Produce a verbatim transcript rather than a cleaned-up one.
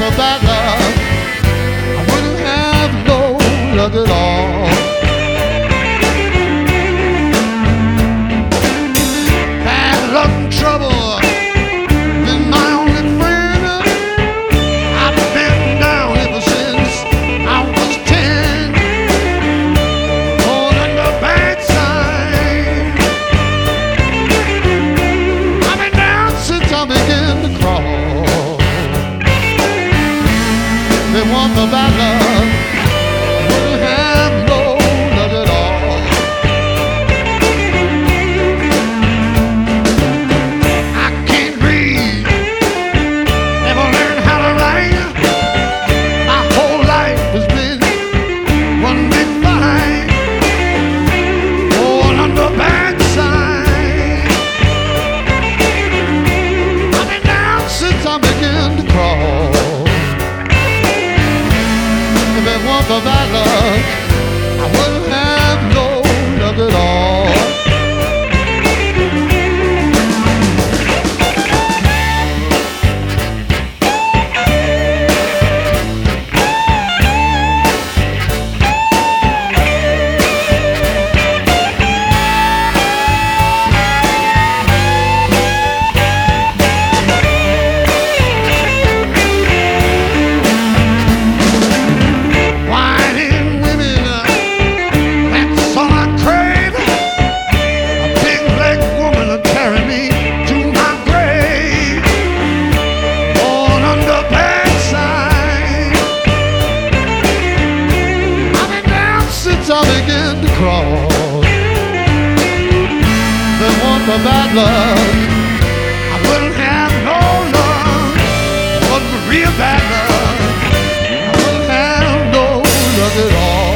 for bad luck, I wouldn't have no luck at all. Bad luck and trouble been my only friend. I've been down ever since I was ten. Born under bad sign. I've been down since I began to crawl. They want the bad luck, wouldn't have no luck at all. I can't read, never learned how to write. My whole life has been one big fight, born under bad sign. I've been down since I began to crawl. If it weren't for bad luck, I wouldn't have no luck at all. Whining women, uh, that's all I crave. A big black woman to carry me to my grave. Born under bad sign. I've been down since I began to crawl. If it weren't for bad luck, I wouldn't have no luck. It wasn't for real bad luck, I wouldn't have no luck at all.